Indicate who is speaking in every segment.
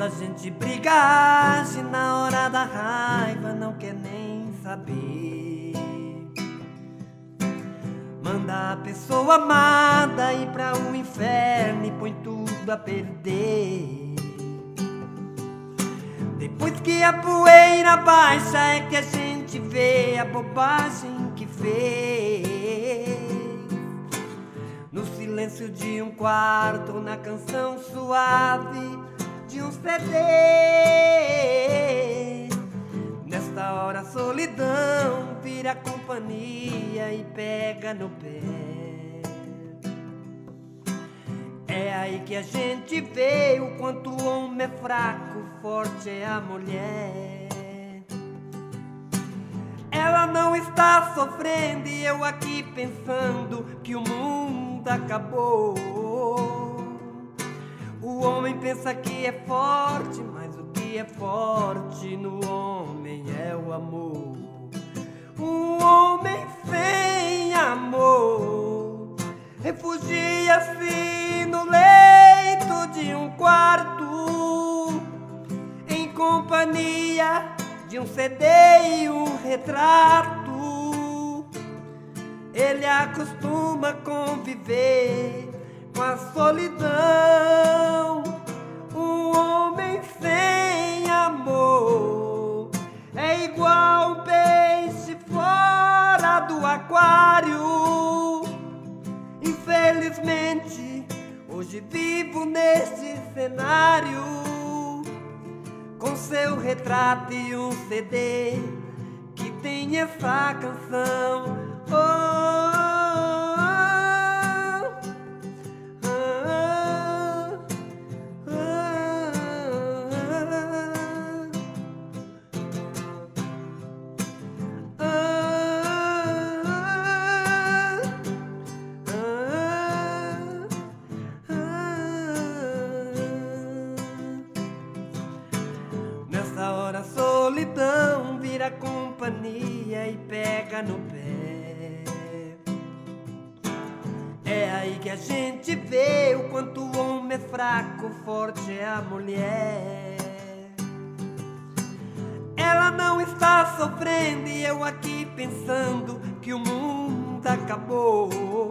Speaker 1: Quando a gente briga, age na hora da raiva, não quer nem saber. Manda a pessoa amada ir pra um inferno e põe tudo a perder. Depois que a poeira baixa é que a gente vê a bobagem que fez. No silêncio de um quarto, na canção suave de um CD. Nesta hora a solidão vira companhia e pega no pé. É aí que a gente vê o quanto o homem é fraco, forte é a mulher. Ela não está sofrendo e eu aqui pensando que o mundo acabou. O homem pensa que é forte, mas o que é forte no homem é o amor. Um homem sem amor refugia-se no leito de um quarto, em companhia de um CD e um retrato. Ele acostuma conviver com a solidão. Um homem sem amor é igual um peixe fora do aquário. Infelizmente, hoje vivo neste cenário, com seu retrato e um CD que tem essa canção. Nessa hora a solidão vira companhia e pega no pé. É aí que a gente vê o quanto o homem é fraco, forte é a mulher. Ela não está sofrendo e eu aqui pensando que o mundo acabou.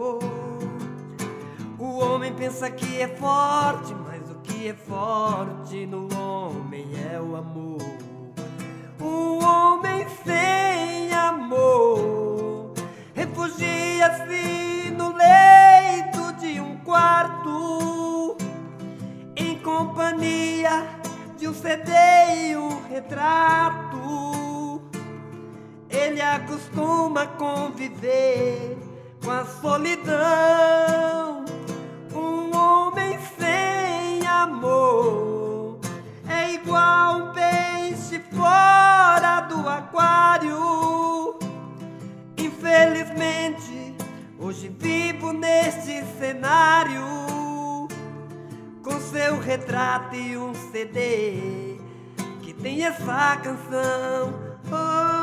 Speaker 1: O homem pensa que é forte, mas o que é forte no homem é o amor. Um homem sem amor refugia-se no leito de um quarto, em companhia de um CD e um retrato. Ele acostuma conviver com a solidão. Um homem sem amor é igual um peixe fora do aquário. Infelizmente, hoje vivo neste cenário, com seu retrato e um CD que tem essa canção.